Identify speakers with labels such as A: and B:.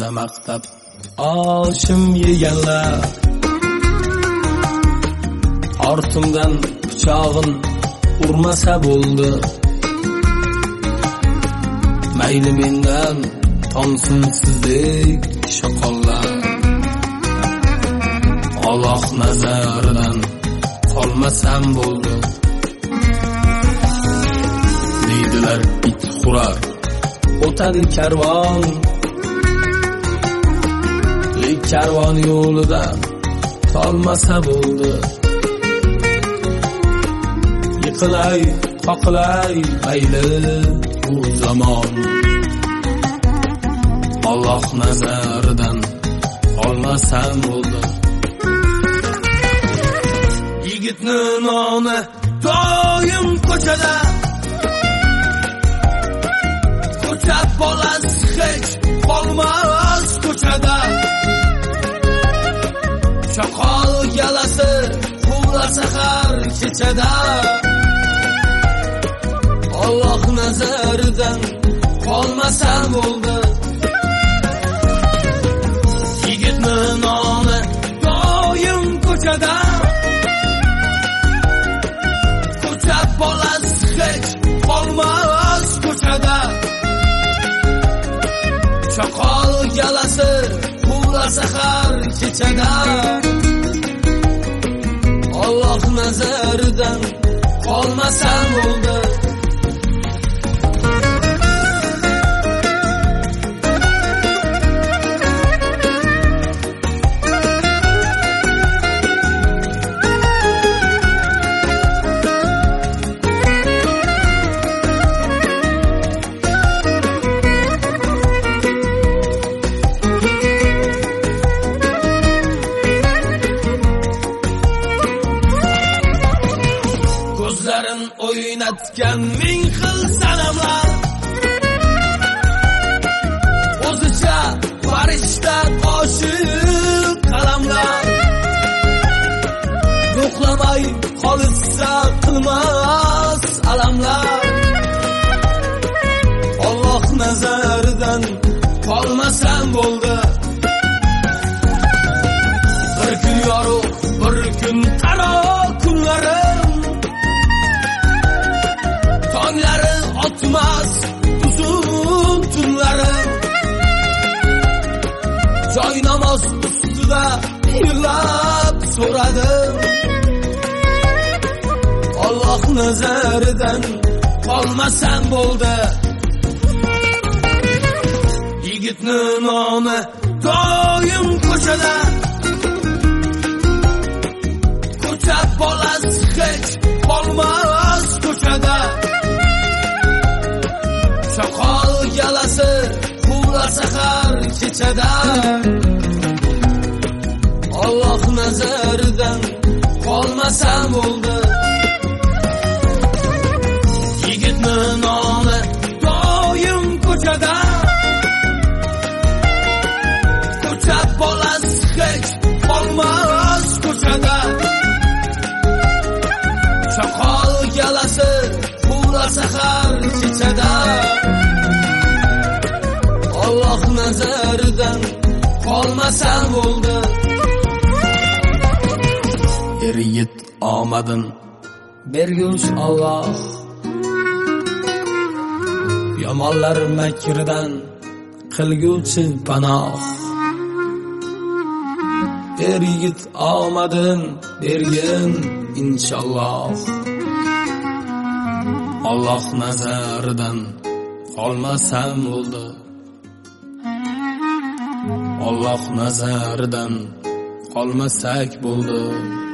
A: bizni maqtab oshim yeganlar, ortimdan pichog'in urmasa bo'ldi. Mayli mendan tonsin sizdek shoqollar, Alloh nazaridan qolmasam bo'ldi. Deydilar it xurar, o'tadi karvon, lek karvon yo'lidan tolmasa bo'ldi. Yiqilay, qoqilay, mayli bu zamon, Alloh nazaridan qolmasam bo'ldi. Yigitni noni doim ko'chada, ko'cha bolasi hech qolmas ko'chada. Shoqol galasi quvlasa har kechada, Alloh nazaridan qolmasam bo'ldi. Yigitni noni doim ko'chada, ko'cha bolasi hech qolmas ko'chada. Shoqol galasi quvlasa har kechada, Alloh nazaridan qolmasam bo'ldi. Ko'zlarin o'ynatgan ming xil sanamlar, o'zicha farishta qo'shiq qalamlar. Yo'qlamay qolsa qilmas alamlar, Alloh nazaridan qolmasam bo'ldi. Bir kun yorug', bir kun qaro kunlarim, tonglari otmas uzun tunlarim. Joy namoz ustida yig'lab so'radim, Alloh nazaridan qolmasam bo'ldi. Yigitni noni doim ko'chada, ko'cha bolasi hech qolmas ko'chada. Shoqol galasi quvlasa har kechada, Alloh nazaridan qolmasam bo'ldi. Yigitni noni doim ko'chada, ko'cha bolasi hech qolmas ko'chada. Shoqol galasi quvlasa har kechada, Alloh nazaridan qolmasam bo'ldi. Er-yigit omadin berguch Alloh, yomonlar makridan qilguchi panoh. Er-yigit omadin bergin inshaalloh, Alloh nazaridan qolmasam bo'ldi. Alloh nazaridan qolmasak bo'ldi.